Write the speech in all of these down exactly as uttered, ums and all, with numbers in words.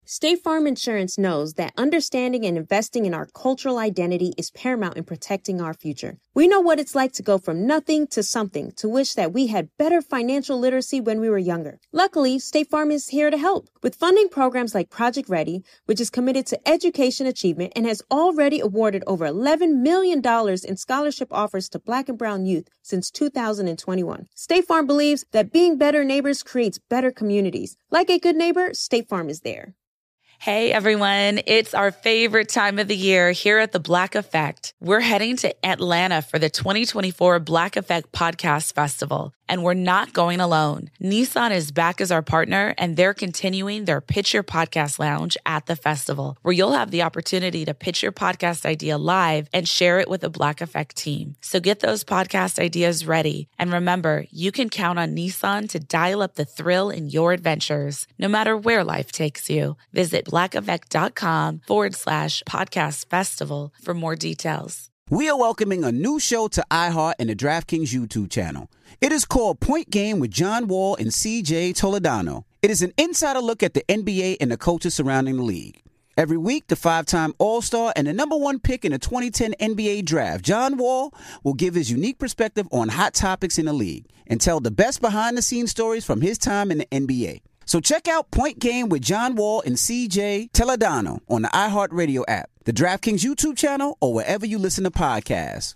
State Farm Insurance knows that understanding and investing in our cultural identity is paramount in protecting our future. We know what it's like to go from nothing to something, to wish that we had better financial literacy when we were younger. Luckily, State Farm is here to help with funding programs like Project Ready, which is committed to education achievement and has already awarded over eleven million dollars in scholarship offers to Black and brown youth since two thousand twenty-one. State Farm believes that being better neighbors creates better communities. Like a good neighbor, State Farm is there. Hey everyone, it's our favorite time of the year here at The Black Effect. We're heading to Atlanta for the twenty twenty-four Black Effect Podcast Festival, and we're not going alone. Nissan is back as our partner, and they're continuing their Pitch Your Podcast Lounge at the festival, where you'll have the opportunity to pitch your podcast idea live and share it with the Black Effect team. So get those podcast ideas ready. And remember, you can count on Nissan to dial up the thrill in your adventures, no matter where life takes you. Visit blackeffect.com forward slash podcast festival for more details. We are welcoming a new show to iHeart and the DraftKings YouTube channel. It is called Point Game with John Wall and C J Toledano. It is an insider look at the N B A and the coaches surrounding the league. Every week, the five-time All-Star and the number one pick in the twenty ten N B A Draft, John Wall, will give his unique perspective on hot topics in the league and tell the best behind-the-scenes stories from his time in the N B A. So check out Point Game with John Wall and C J Toledano on the iHeartRadio app, the DraftKings YouTube channel, or wherever you listen to podcasts.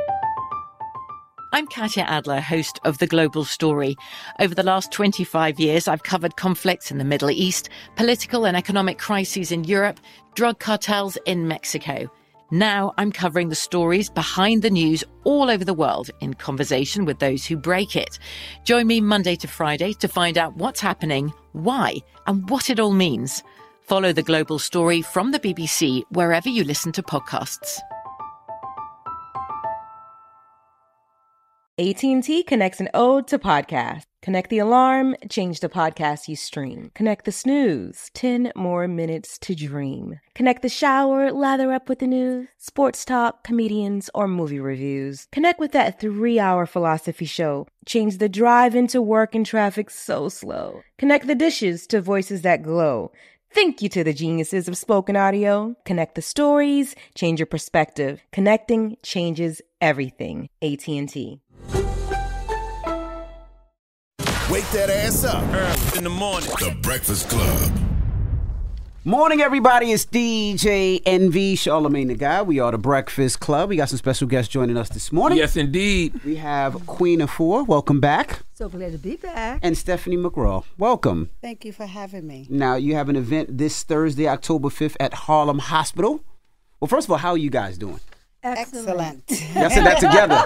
I'm Katya Adler, host of The Global Story. Over the last twenty-five years, I've covered conflicts in the Middle East, political and economic crises in Europe, drug cartels in Mexico. Now I'm covering the stories behind the news all over the world in conversation with those who break it. Join me Monday to Friday to find out what's happening, why, and what it all means. Follow The Global Story from the B B C wherever you listen to podcasts. A T and T connects an ode to podcasts. Connect the alarm, change the podcast you stream. Connect the snooze, ten more minutes to dream. Connect the shower, lather up with the news, sports talk, comedians, or movie reviews. Connect with that three-hour philosophy show. Change the drive into work and traffic so slow. Connect the dishes to voices that glow. Thank you to the geniuses of spoken audio. Connect the stories, change your perspective. Connecting changes everything. A T and T. Wake that ass up. Early in the morning. The Breakfast Club. Morning, everybody. It's D J N V, Charlamagne the Guy. We are the Breakfast Club. We got some special guests joining us this morning. Yes, indeed. We have Queen of Four. Welcome back. So glad to be back. And Stephanie McGraw. Welcome. Thank you for having me. Now, you have an event this Thursday, October fifth at Harlem Hospital. Well, first of all, how are you guys doing? Excellent. Excellent. Y'all said that together.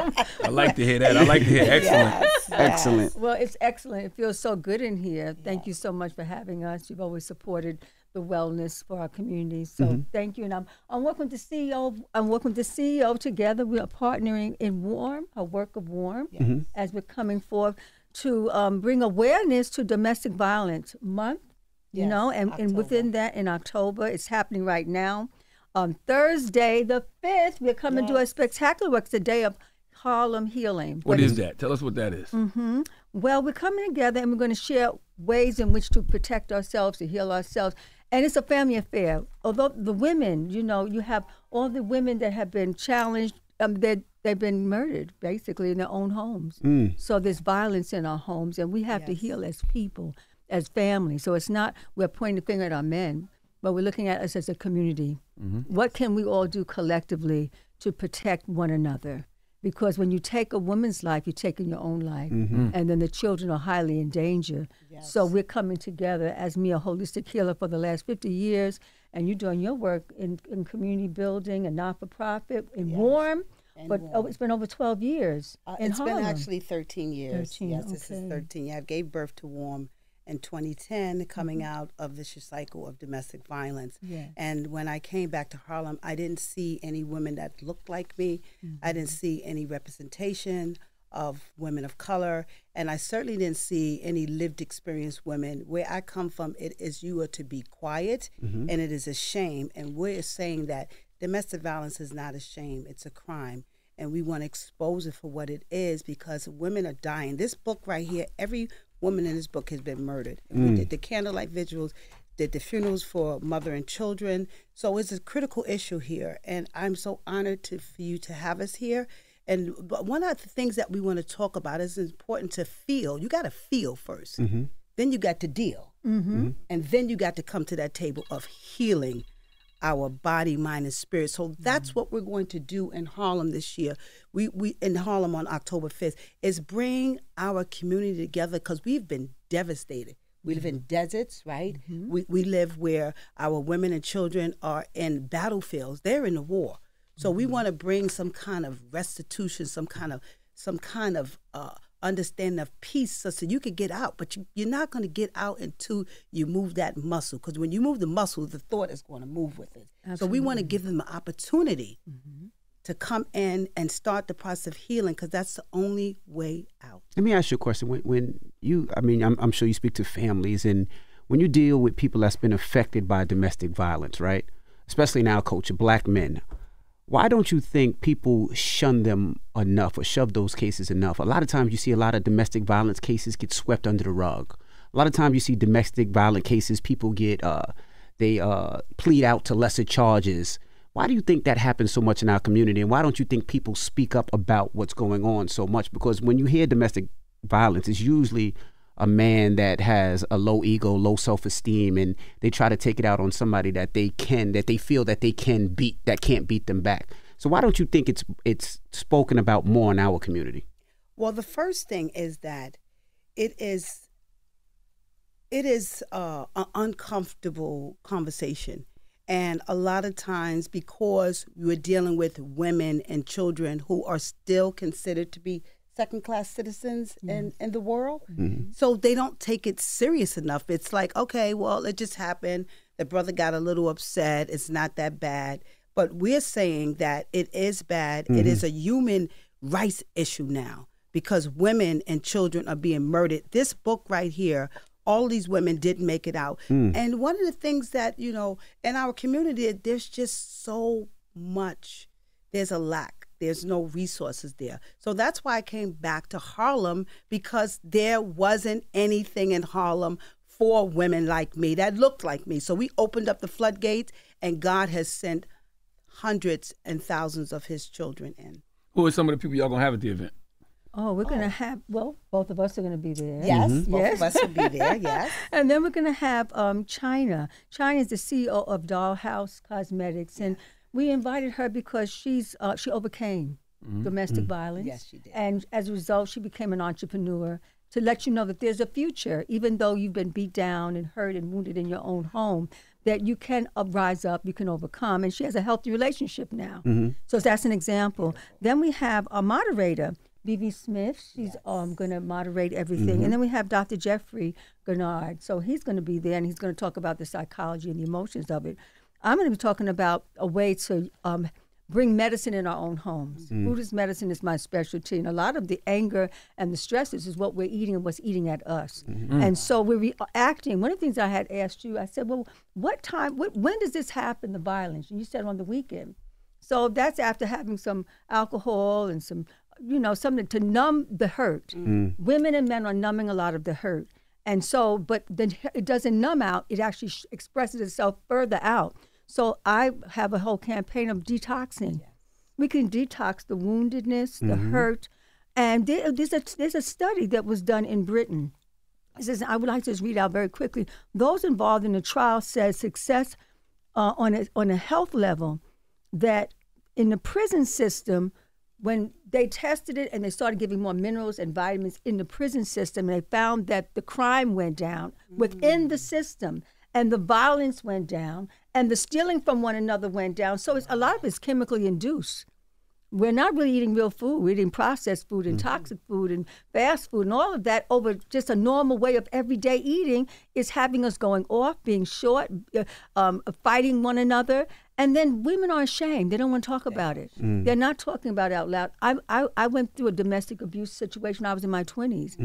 I like to hear that. I like to hear excellent. Yes, yes. Excellent. Well, it's excellent. It feels so good in here. Yes. Thank you so much for having us. You've always supported the wellness for our community. So mm-hmm. thank you. And I'm I'm working with the C E O. I'm working with the C E O together. We are partnering in WARM, a work of WARM, yes. mm-hmm. as we're coming forth to um, bring awareness to Domestic Violence Month. You yes, know, and, and within that, in October, it's happening right now. On Thursday, the fifth, we're coming yes. to a spectacular work. It's the day of Harlem Healing. What, what is that? Tell us what that is. Mm-hmm. Well, we're coming together and we're going to share ways in which to protect ourselves, to heal ourselves. And it's a family affair. Although the women, you know, you have all the women that have been challenged, um, they've been murdered, basically, in their own homes. Mm. So there's violence in our homes, and we have yes. to heal as people, as families. So it's not we're pointing the finger at our men, but we're looking at us as a community. Mm-hmm. What can we all do collectively to protect one another? Because when you take a woman's life, you're taking your own life. Mm-hmm. And then the children are highly in danger. Yes. So we're coming together as me, a holistic healer for the last fifty years, and you're doing your work in, in community building and not-for-profit in yes. WARM. And but warm. Oh, it's been over twelve years uh, in It's Harlem. been actually thirteen years. thirteen, yes, okay. This is thirteen. Yeah, I gave birth to WARM in twenty ten, coming mm-hmm. out of this cycle of domestic violence. Yes. And when I came back to Harlem, I didn't see any women that looked like me. Mm-hmm. I didn't see any representation of women of color, and I certainly didn't see any lived experience women. Where I come from, it is you are to be quiet, mm-hmm. and it is a shame. And we're saying that domestic violence is not a shame, it's a crime. And we want to expose it for what it is, because women are dying. This book right here, every woman in this book has been murdered. Mm. We did the candlelight vigils. did the funerals for mother and children. So it's a critical issue here, and I'm so honored to for you to have us here. And but one of the things that we want to talk about is it's important to feel. You got to feel first. Mm-hmm. Then you got to deal. Mm-hmm. And then you got to come to that table of healing our body, mind, and spirit. So that's mm-hmm. what we're going to do in Harlem this year. We we in Harlem on October fifth is bring our community together because we've been devastated. We live in deserts, right? Mm-hmm. We we live where our women and children are in battlefields. They're in the war. So mm-hmm. we want to bring some kind of restitution, some kind of some kind of uh, understanding of peace, so, so you could get out. But you, you're not going to get out until you move that muscle. Because when you move the muscle, the thought is going to move with it. Absolutely. So we want to give them an opportunity mm-hmm. to come in and start the process of healing, because that's the only way out. Let me ask you a question. When, when you, I mean, I'm, I'm sure you speak to families, and when you deal with people that's been affected by domestic violence, right? Especially in our culture, black men, why don't you think people shun them enough or shove those cases enough? A lot of times you see a lot of domestic violence cases get swept under the rug. A lot of times you see domestic violence cases, people get, uh, they uh, plead out to lesser charges. Why do you think that happens so much in our community? And why don't you think people speak up about what's going on so much? Because when you hear domestic violence, it's usually a man that has a low ego, low self-esteem, and they try to take it out on somebody that they can, that they feel that they can beat, that can't beat them back. So why don't you think it's it's spoken about more in our community? Well, the first thing is that it is it is uh, an uncomfortable conversation. And a lot of times, because we're dealing with women and children who are still considered to be second-class citizens mm-hmm. in, in the world. Mm-hmm. So they don't take it serious enough. It's like, okay, well, it just happened. The brother got a little upset. It's not that bad. But we're saying that it is bad. Mm-hmm. It is a human rights issue now, because women and children are being murdered. This book right here, all these women didn't make it out. Mm. And one of the things that, you know, in our community, there's just so much. There's a lack. There's no resources there. So that's why I came back to Harlem, because there wasn't anything in Harlem for women like me that looked like me. So we opened up the floodgates, and God has sent hundreds and thousands of his children in. Who are some of the people y'all going to have at the event? Oh, we're oh. going to have, well, both of us are going to be there. Yes, mm-hmm. both yes. of us will be there, yes. And then we're going to have um, China. China is the C E O of Dollhouse Cosmetics, and we invited her because she's uh, she overcame mm-hmm. domestic mm-hmm. violence. Yes, she did. And as a result, she became an entrepreneur to let you know that there's a future, even though you've been beat down and hurt and wounded in your own home, that you can uh, rise up, you can overcome. And she has a healthy relationship now. Mm-hmm. So that's an example. Then we have a moderator, Vivi Smith. She's yes. um, going to moderate everything. Mm-hmm. And then we have Doctor Jeffrey Gurnard. So he's going to be there, and he's going to talk about the psychology and the emotions of it. I'm going to be talking about a way to um, bring medicine in our own homes. Mm. Buddhist medicine is my specialty, and a lot of the anger and the stresses is what we're eating and what's eating at us. Mm-hmm. And so we're reacting. One of the things I had asked you, I said, well, what time, what, when does this happen, the violence? And you said on the weekend. So that's after having some alcohol and some, you know, something to numb the hurt. Mm. Women and men are numbing a lot of the hurt. And so, but then it doesn't numb out, it actually expresses itself further out. So I have a whole campaign of detoxing. Yes. We can detox the woundedness, the mm-hmm. hurt. And there, there's, a, there's a study that was done in Britain. It says, I would like to just read out very quickly. Those involved in the trial said success uh, on, a, on a health level, that in the prison system, when they tested it and they started giving more minerals and vitamins in the prison system, and they found that the crime went down mm-hmm. within the system, and the violence went down, and the stealing from one another went down. So it's, a lot of it's chemically induced. We're not really eating real food. We're eating processed food and mm-hmm. toxic food and fast food, and all of that over just a normal way of everyday eating is having us going off, being short, uh, um, fighting one another. And then women are ashamed. They don't want to talk about it. Mm. They're not talking about it out loud. I, I I went through a domestic abuse situation when I was in my twenties. Mm.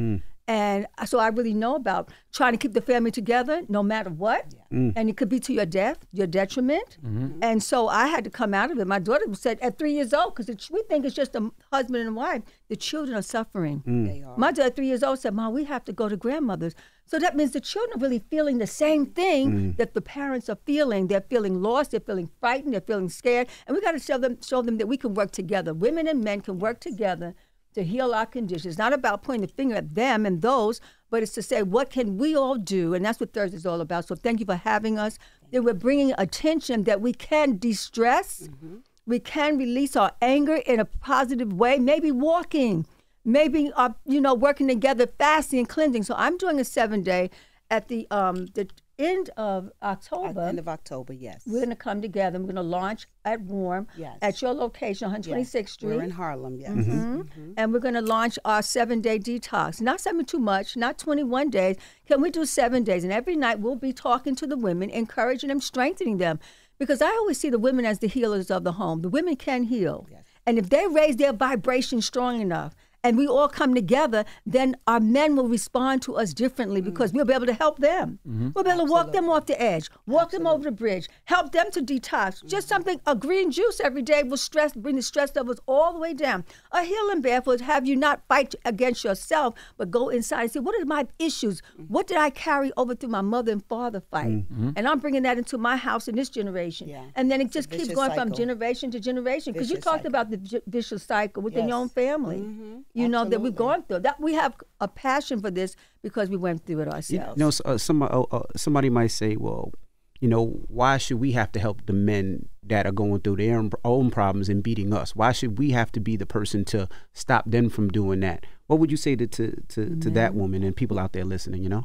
And so I really know about trying to keep the family together no matter what. Yeah. Mm. And it could be to your death, your detriment. Mm-hmm. And so I had to come out of it. My daughter said at three years old, because we think it's just a husband and wife, the children are suffering. Mm. They are. My daughter at three years old said, Mom, we have to go to grandmother's. So that means the children are really feeling the same thing mm. that the parents are feeling. They're feeling lost, they're feeling frightened, they're feeling scared. And we got to show them, show them that we can work together. Women and men can work together to heal our conditions. It's not about pointing the finger at them and those, but it's to say, what can we all do? And that's what Thursday's all about. So thank you for having us. That we're bringing attention that we can de-stress. Mm-hmm. We can release our anger in a positive way, maybe walking, maybe, uh, you know, working together, fasting and cleansing. So I'm doing a seven-day at the um, the end of October. At the end of October, yes. We're going to come together. We're going to launch at Warm yes. at your location, one twenty-sixth yes. Street. We're in Harlem, yes. Mm-hmm. Mm-hmm. And we're going to launch our seven-day detox. Not seven too much, not twenty-one days. Can we do seven days? And every night we'll be talking to the women, encouraging them, strengthening them. Because I always see the women as the healers of the home. The women can heal. Yes. And if they raise their vibration strong enough, and we all come together, then our men will respond to us differently because mm-hmm. we'll be able to help them. Mm-hmm. We'll be able to walk them off the edge, walk Absolutely. them over the bridge, help them to detox. Mm-hmm. Just something, a green juice every day will stress, bring the stress levels all the way down. A healing bath will have you not fight against yourself, but go inside and say, what are my issues? Mm-hmm. What did I carry over through my mother and father fight? Mm-hmm. And I'm bringing that into my house in this generation. Yeah. And then it just keeps going cycle. from generation to generation. Because you talked cycle. about the v- vicious cycle within yes. your own family. Mm-hmm. You Absolutely. know, that we've gone through. That we have a passion for this because we went through it ourselves. You know, uh, some, uh, uh, somebody might say, well, you know, why should we have to help the men that are going through their own problems and beating us? Why should we have to be the person to stop them from doing that? What would you say to to, to, to that woman and people out there listening, you know?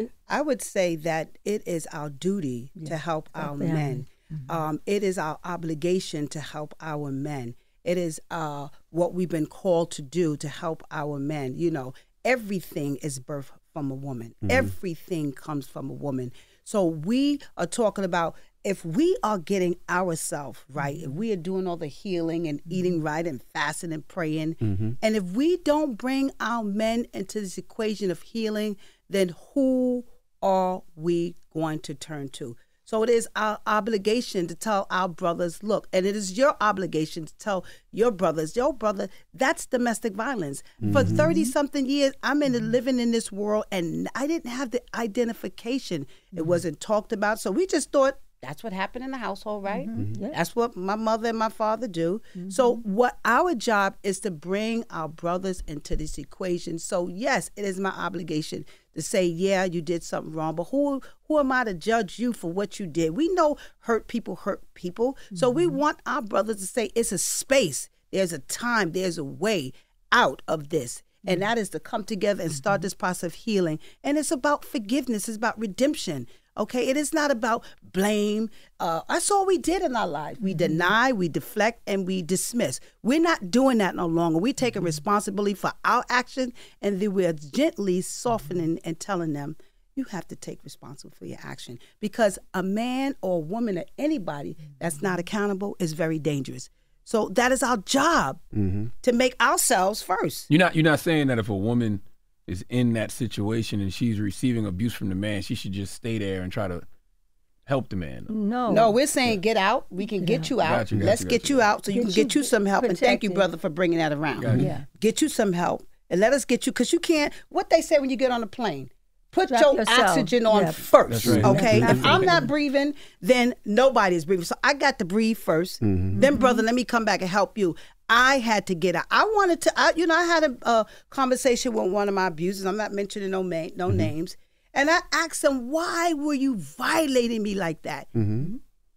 I would say that it is our duty yeah. to help our yeah. men. Mm-hmm. Um, it is our obligation to help our men. It is uh, what we've been called to do to help our men. You know, everything is birthed from a woman. Mm-hmm. Everything comes from a woman. So we are talking about if we are getting ourselves right, mm-hmm. if we are doing all the healing and mm-hmm. eating right and fasting and praying, mm-hmm. and if we don't bring our men into this equation of healing, then who are we going to turn to? So it is our obligation to tell our brothers, look, and it is your obligation to tell your brothers, your brother, that's domestic violence. Mm-hmm. For thirty-something years, I'm in the, living in this world, and I didn't have the identification. Mm-hmm. It wasn't talked about, so we just thought, that's what happened in the household, right? Mm-hmm. Yeah. That's what my mother and my father do. Mm-hmm. So what our job is to bring our brothers into this equation. So yes, it is my obligation to say, yeah, you did something wrong, but who who am I to judge you for what you did? We know hurt people hurt people. Mm-hmm. So we want our brothers to say it's a space, there's a time, there's a way out of this. Mm-hmm. And that is to come together and start this process of healing. And it's about forgiveness, it's about redemption. Okay, it is not about blame. Uh, that's all we did in our lives. We mm-hmm. deny, we deflect, and we dismiss. We're not doing that no longer. We're taking mm-hmm. responsibility for our action, and then we're gently softening mm-hmm. and telling them, you have to take responsibility for your action. Because a man or a woman or anybody mm-hmm. that's not accountable is very dangerous. So that is our job mm-hmm. to make ourselves first. You're not, you're not saying that if a woman is in that situation and she's receiving abuse from the man, she should just stay there and try to help the man. No. No, we're saying yeah. get out. We can get yeah. you out. Got you, got Let's you, got get you, you out so you get can get you some help. Protected. And thank you, brother, for bringing that around. Yeah. Get you some help and let us get you, because you can't, what they say when you get on a plane, put Drop your yourself. oxygen on yeah. first, right. okay? If I'm not breathing, then nobody's breathing. So I got to breathe first. Mm-hmm. Then, brother, let me come back and help you. I had to get out. I wanted to, I, you know, I had a, a conversation with one of my abusers. I'm not mentioning no, ma- no mm-hmm. names. And I asked him, why were you violating me like that? Mm-hmm.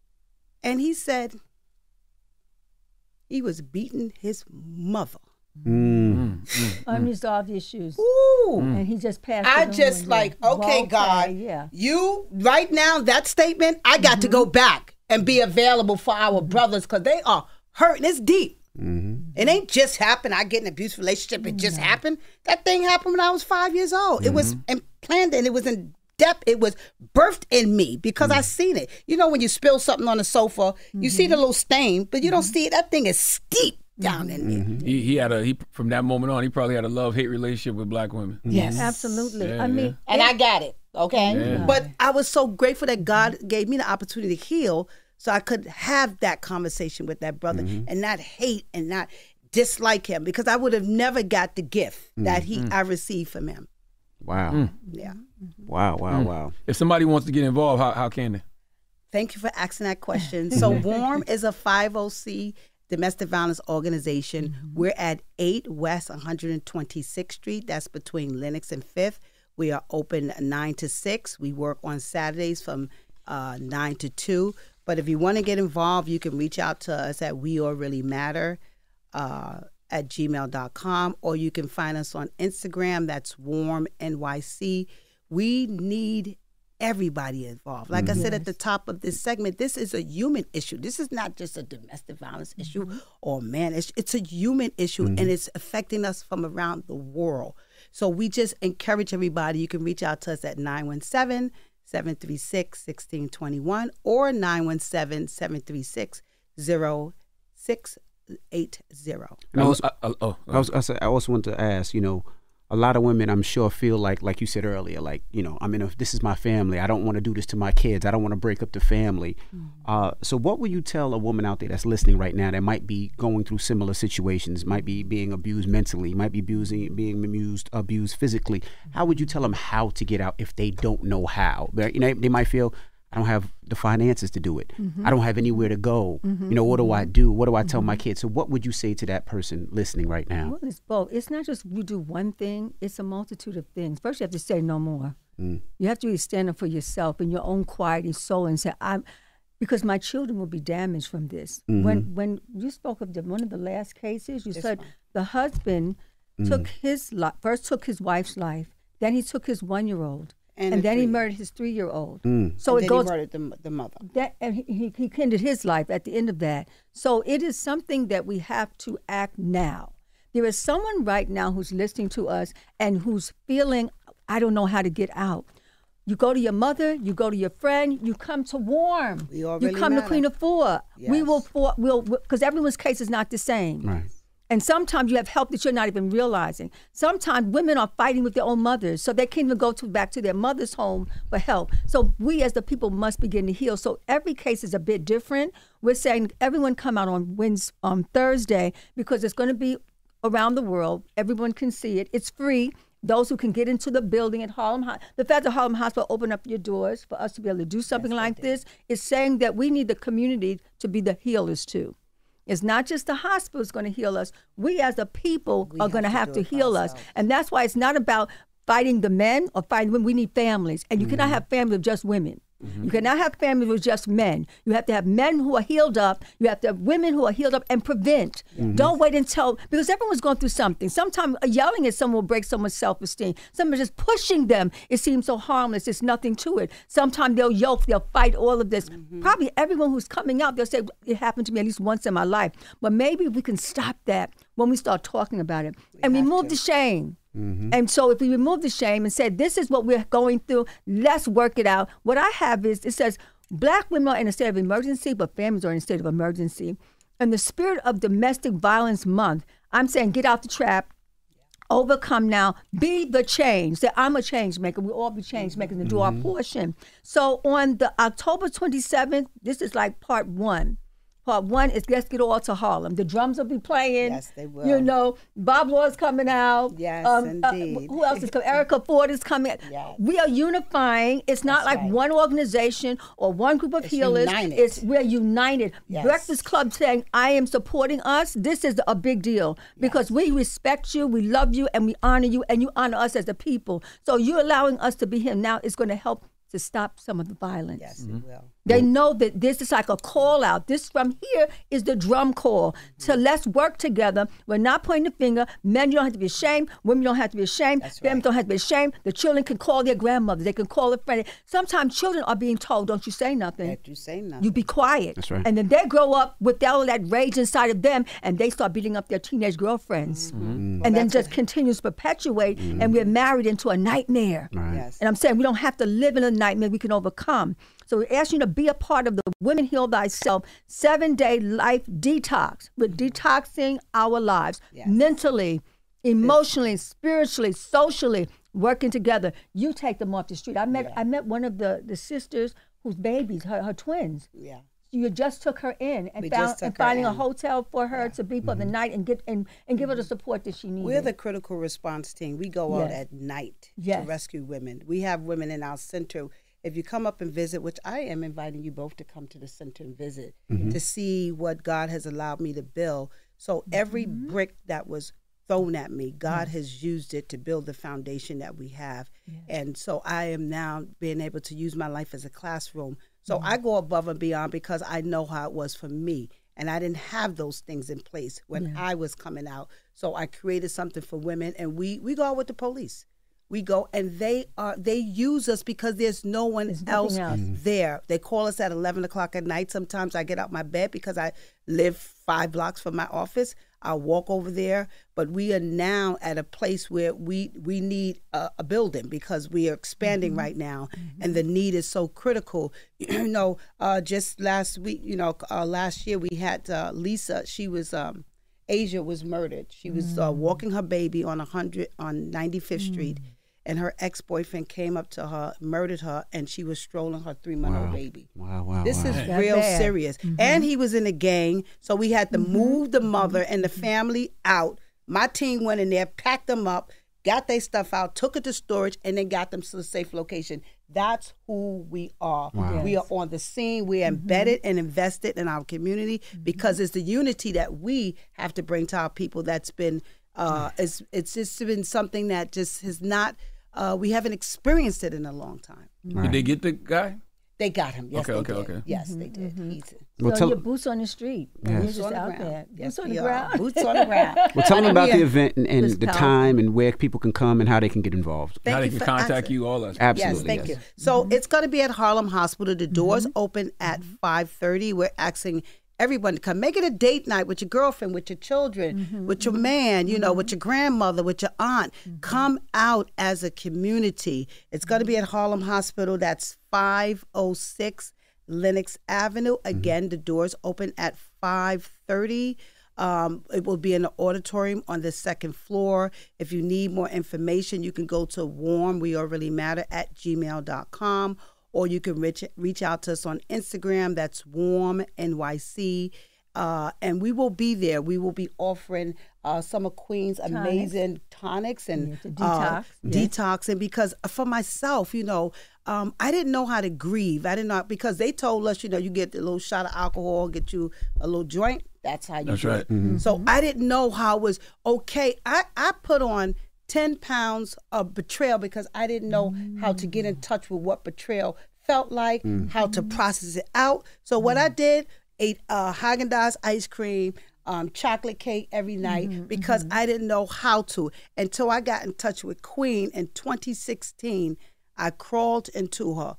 And he said, he was beating his mother. Mm-hmm. Unresolved issues. Ooh. And he just passed I just like, okay, okay, God, yeah. you, right now, that statement, I got mm-hmm. to go back and be available for our mm-hmm. brothers because they are hurting. It's deep. Mm-hmm. It ain't just happened. I get in an abusive relationship. It just mm-hmm. happened. That thing happened when I was five years old. Mm-hmm. It was implanted and it was in depth. It was birthed in me because mm-hmm. I seen it. You know, when you spill something on the sofa, mm-hmm. you see the little stain, but you mm-hmm. don't see it. That thing is steep. down in there. Mm-hmm. He, he had a he from that moment on. He probably had a love-hate relationship with black women. Yes, absolutely. Yeah, I mean, yeah. And I got it, okay? Yeah. But I was so grateful that God gave me the opportunity to heal so I could have that conversation with that brother Mm-hmm. and not hate and not dislike him, because I would have never got the gift that he Mm-hmm. I received from him. Wow. Yeah. Wow, wow, Mm. wow. If somebody wants to get involved, how, how can they? Thank you for asking that question. So WARM is a five oh C domestic violence organization. Mm-hmm. We're at eight West one hundred twenty-sixth Street. That's between Lenox and Fifth. We are open nine to six. We work on Saturdays from uh, nine to two. But if you want to get involved, you can reach out to us at We All Really Matter uh, at gmail dot com, or you can find us on Instagram. That's WARM N Y C. We need everybody involved. Like I said at the top of this segment, this is a human issue. This is not just a domestic violence issue or man issue. It's a human issue, and it's affecting us from around the world. So we just encourage everybody. You can reach out to us at nine one seven, seven three six, one six two one or nine one seven, seven three six, zero six eight zero. And I, also, I, I, oh, I, was, I, said, I also want to ask, you know, a lot of women, I'm sure, feel like, like you said earlier, like, you know, I'm in a, this is my family. I don't want to do this to my kids. I don't want to break up the family. Mm-hmm. Uh, so what would you tell a woman out there that's listening right now that might be going through similar situations, might be being abused mentally, might be abusing, being abused, abused physically? How would you tell them how to get out if they don't know how? You know, they might feel, I don't have the finances to do it. Mm-hmm. I don't have anywhere to go. Mm-hmm. You know, what do I do? What do I tell mm-hmm. my kids? So what would you say to that person listening right now? Well, it's both. It's not just you do one thing. It's a multitude of things. First, you have to say no more. Mm. You have to really stand up for yourself in your own quiet and soul and say, I'm, because my children will be damaged from this. Mm-hmm. When when you spoke of the, one of the last cases, you this said one. the husband mm. took his life, first took his wife's life, then he took his one-year-old. And, and then he murdered his three-year-old. Mm. So and it then goes. He murdered the, the mother. That, and he, he, he ended his life at the end of that. So it is something that we have to act now. There is someone right now who's listening to us and who's feeling, I don't know how to get out. You go to your mother, you go to your friend, you come to WARM. We all you really come matter. to Queen of Four. Yes. We will, for, we'll, because everyone's case is not the same. Right. And sometimes you have help that you're not even realizing. Sometimes women are fighting with their own mothers, so they can't even go to back to their mother's home for help. So we as the people must begin to heal. So every case is a bit different. We're saying everyone come out on Wednesday, on Thursday, because it's going to be around the world. Everyone can see it. It's free. Those who can get into the building at Harlem, the fact that Harlem Hospital open up your doors for us to be able to do something yes, like this is saying that we need the community to be the healers too. It's not just the hospital is going to heal us. We as a people we are going to have to heal us. And that's why it's not about fighting the men or fighting women. We need families. And you mm-hmm. cannot have families with just women. Mm-hmm. You cannot have families with just men. You have to have men who are healed up. You have to have women who are healed up and prevent. Mm-hmm. Don't wait until, because everyone's going through something. Sometimes yelling at someone will break someone's self-esteem. Sometimes just pushing them, it seems so harmless. There's nothing to it. Sometimes they'll yoke, they'll fight all of this. Mm-hmm. Probably everyone who's coming out, they'll say, it happened to me at least once in my life. But maybe we can stop that when we start talking about it. We and remove to. the shame. Mm-hmm. And so if we remove the shame and say, this is what we're going through, let's work it out. What I have is, it says, black women are in a state of emergency, but families are in a state of emergency. In the spirit of Domestic Violence Month, I'm saying get out the trap, overcome now, be the change. Say, I'm a change maker. We all be change makers and do mm-hmm. our portion. So on the October twenty-seventh, this is like part one. Part one is Let's Get All to Harlem. The drums will be playing. Yes, they will. You know, Bob Law's coming out. Yes, um, indeed. Uh, who else is coming? Erica Ford is coming. Yes. We are unifying. It's not That's like right. one organization or one group of it's healers. United. It's we're united. Yes. Breakfast Club saying, I am supporting us. This is a big deal because yes. we respect you, we love you, and we honor you, and you honor us as a people. So you're allowing us to be here now. It's going to help to stop some of the violence. Yes, mm-hmm. it will. They know that this is like a call out. This from here is the drum call. Mm-hmm. So let's work together. We're not pointing the finger. Men, you don't have to be ashamed. Women don't have to be ashamed. That's Families right. don't have to be ashamed. The children can call their grandmother. They can call a friend. Sometimes children are being told, don't you say nothing. Don't you say nothing. You be quiet. That's right. And then they grow up with all of that rage inside of them and they start beating up their teenage girlfriends. Mm-hmm. Mm-hmm. Well, and then just what... continues to perpetuate mm-hmm. and we're married into a nightmare. Right. Yes. And I'm saying we don't have to live in a nightmare. We can overcome. So we ask you to be a part of the Women Heal Thyself seven-day life detox. We're detoxing our lives Yes. mentally, emotionally, spiritually, socially, working together. You take them off the street. I met Yeah. I met one of the, the sisters whose babies, her, her twins. Yeah. You just took her in and We found just took and her finding a in. hotel for her Yeah. to be for the night and get and, and give her the support that she needed. We're the critical response team. We go out Yes. at night Yes. to rescue women. We have women in our center. If you come up and visit, which I am inviting you both to come to the center and visit, to see what God has allowed me to build. So every brick that was thrown at me, God has used it to build the foundation that we have. And so I am now being able to use my life as a classroom. So I go above and beyond because I know how it was for me. And I didn't have those things in place when I was coming out. So I created something for women, and we, we go out with the police. We go, and they are they use us because there's no one There's else, nothing else. there. They call us at eleven o'clock at night. Sometimes I get out my bed because I live five blocks from my office. I'll walk over there. But we are now at a place where we, we need a, a building because we are expanding Mm-hmm. right now, and the need is so critical. You know, uh, just last week, you know, uh, last year we had uh, Lisa. She was um, Asia was murdered. She was uh, walking her baby on a hundred on ninety-fifth Street, and her ex-boyfriend came up to her, murdered her, and she was strolling her three-month-old Wow. baby. Wow, wow, This wow. is That's real bad. serious. And he was in a gang, so we had to move the mother and the family out. My team went in there, packed them up, got their stuff out, took it to storage, and then got them to a safe location. That's who we are. Wow. We are on the scene. We're embedded and invested in our community because it's the unity that we have to bring to our people that's been, uh, it's, it's just been something that just has not, uh, we haven't experienced it in a long time. Did they get the guy? They got him. Yes, Okay, they okay, did. okay. Yes, they did. He's Well, so tell- your boots on the street. Yeah. You're boots just on the out ground. there. Yes, Boots on we the are. ground. Boots on the ground. Well, tell them about the Yeah. event and, and It's the powerful. time and where people can come and how they can get involved. Thank How they you can for contact asking. you, all that. Absolutely. Yes, thank yes. you. So it's going to be at Harlem Hospital. The doors open at five thirty. We're asking everyone to come. Make it a date night with your girlfriend, with your children, with your man, you know, with your grandmother, with your aunt. Come out as a community. It's going to be at Harlem Hospital. That's five oh six Lenox Avenue. Again, the doors open at five thirty. Um, it will be in the auditorium on the second floor. If you need more information, you can go to warm we all really matter at gmail dot com, or you can reach, reach out to us on Instagram. That's warm N Y C. Uh, and we will be there. We will be offering uh, some of Queen's amazing tonics and Yeah, to uh, detox, yes. detoxing. Because for myself, you know, um, I didn't know how to grieve. I didn't know because they told us, you know, you get a little shot of alcohol, get you a little joint. That's how you That's do right. it. Mm-hmm. So I didn't know how it was okay. I, I put on ten pounds of betrayal because I didn't know how to get in touch with what betrayal felt like, how to process it out. So what I did, ate uh, Haagen-Dazs ice cream, um, chocolate cake every night because I didn't know how to. Until I got in touch with Queen in twenty sixteen, I crawled into her,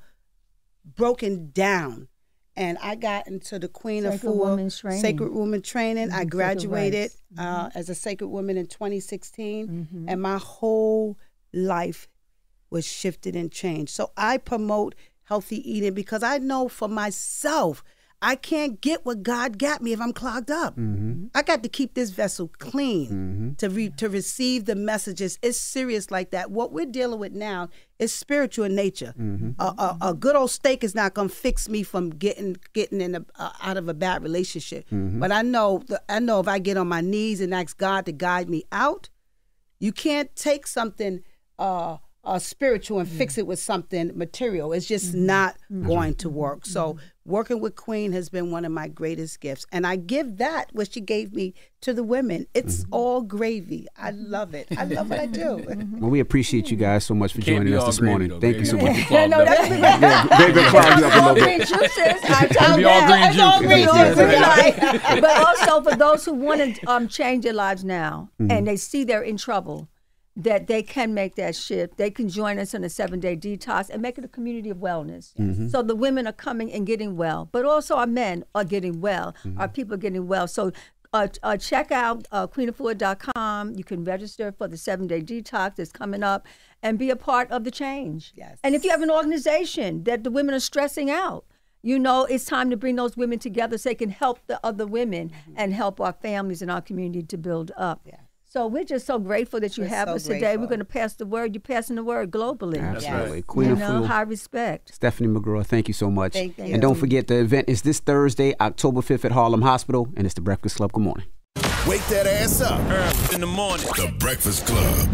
broken down. And I got into the Queen of Sacred Four Women's Training. Sacred Woman Training. I Sacred graduated Rights. uh, as a Sacred Woman in twenty sixteen, and my whole life was shifted and changed. So I promote healthy eating because I know for myself, I can't get what God got me if I'm clogged up. I got to keep this vessel clean to re- to receive the messages. It's serious like that. What we're dealing with now is spiritual in nature. A, a, a good old steak is not going to fix me from getting getting in a, uh, out of a bad relationship. But I know the, I know if I get on my knees and ask God to guide me out, you can't take something uh, uh, spiritual and fix it with something material. It's just not going to work. So working with Queen has been one of my greatest gifts. And I give that, what she gave me, to the women. It's all gravy. I love it. I love what I do. Well, we appreciate you guys so much for Can't joining be us all this gravy, morning. though, Thank you so gravy. much. Yeah, no, that's the Very good cloud you up a all little green bit. juices. I Can't told be all them. green It's all juice. green It's juice, all right? But also for those who want to um, change their lives now and they see they're in trouble, that they can make that shift. They can join us in a seven-day detox and make it a community of wellness. So the women are coming and getting well, but also our men are getting well. Our people are getting well. So uh, uh, check out uh, queen afford dot com. You can register for the seven-day detox that's coming up and be a part of the change. Yes. And if you have an organization that the women are stressing out, you know, it's time to bring those women together so they can help the other women mm-hmm. and help our families and our community to build up. Yeah. So we're just so grateful that you we're have so us today. grateful. We're going to pass the word. You're passing the word globally. Absolutely. Yes. Queen you of know, Food. high respect. Stephanie McGraw, thank you so much. Thank you. And don't forget, the event is this Thursday, October fifth at Harlem Hospital, and it's the Breakfast Club. Good morning. Wake that ass up. Early in the morning. The Breakfast Club.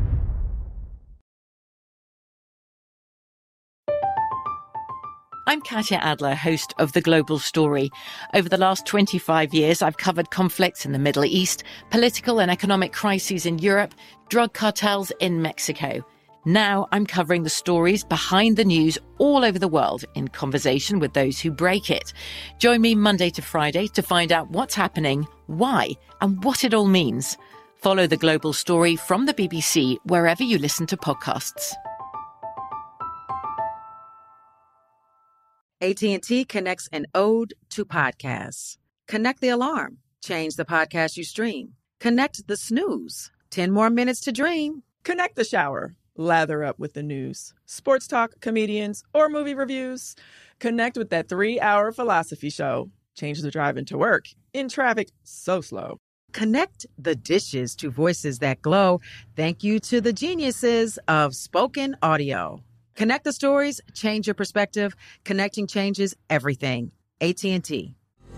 I'm Katya Adler, host of The Global Story. Over the last twenty-five years, I've covered conflicts in the Middle East, political and economic crises in Europe, drug cartels in Mexico. Now I'm covering the stories behind the news all over the world in conversation with those who break it. Join me Monday to Friday to find out what's happening, why, and what it all means. Follow The Global Story from the B B C wherever you listen to podcasts. A T and T connects an ode to podcasts. Connect the alarm. Change the podcast you stream. Connect the snooze. ten more minutes to dream. Connect the shower. Lather up with the news. Sports talk, comedians, or movie reviews. Connect with that three-hour philosophy show. Change the drive into work. In traffic so slow. Connect the dishes to voices that glow. Thank you to the geniuses of spoken audio. Connect the stories, change your perspective. Connecting changes everything. A T and T.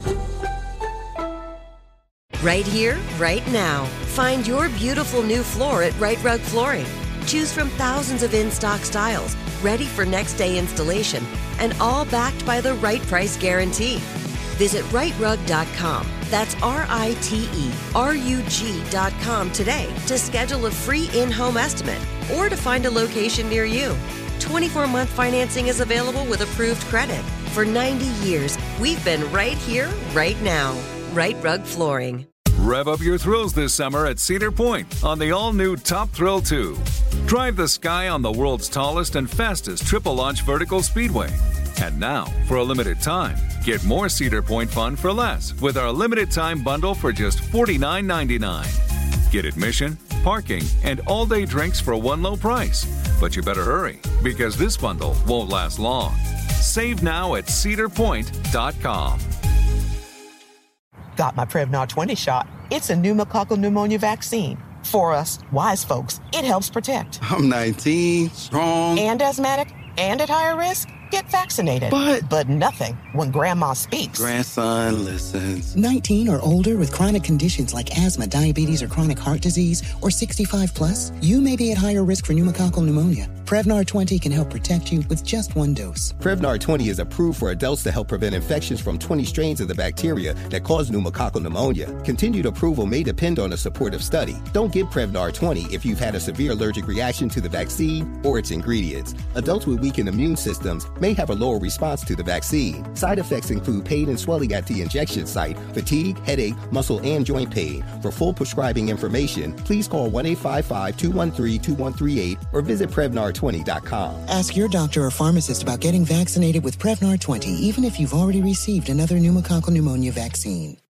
Right here, right now. Find your beautiful new floor at Rite Rug Flooring. Choose from thousands of in-stock styles, ready for next day installation, and all backed by the right price guarantee. Visit rite rug dot com. That's R I T E R U G dot com today to schedule a free in-home estimate or to find a location near you. twenty-four month financing is available with approved credit. For ninety years, we've been right here, right now. Rite Rug Flooring. Rev up your thrills this summer at Cedar Point on the all-new Top Thrill two. Drive the sky on the world's tallest and fastest triple-launch vertical speedway. And now, for a limited time, get more Cedar Point fun for less with our limited-time bundle for just forty-nine ninety-nine. Get admission, parking, and all-day drinks for one low price. But you better hurry, because this bundle won't last long. Save now at cedar point dot com. Got my Prevnar twenty shot. It's a pneumococcal pneumonia vaccine. For us, wise folks, it helps protect. I'm nineteen, strong. And asthmatic, and at higher risk. Get vaccinated. But... But nothing when Grandma speaks. Grandson listens. nineteen or older with chronic conditions like asthma, diabetes, or chronic heart disease, or sixty-five plus, you may be at higher risk for pneumococcal pneumonia. Prevnar twenty can help protect you with just one dose. Prevnar twenty is approved for adults to help prevent infections from twenty strains of the bacteria that cause pneumococcal pneumonia. Continued approval may depend on a supportive study. Don't get Prevnar twenty if you've had a severe allergic reaction to the vaccine or its ingredients. Adults with weakened immune systems may have a lower response to the vaccine. Side effects include pain and swelling at the injection site, fatigue, headache, muscle, and joint pain. For full prescribing information, please call one eight five five, two one three, two one three eight or visit Prevnar twenty dot com. Ask your doctor or pharmacist about getting vaccinated with Prevnar twenty, even if you've already received another pneumococcal pneumonia vaccine.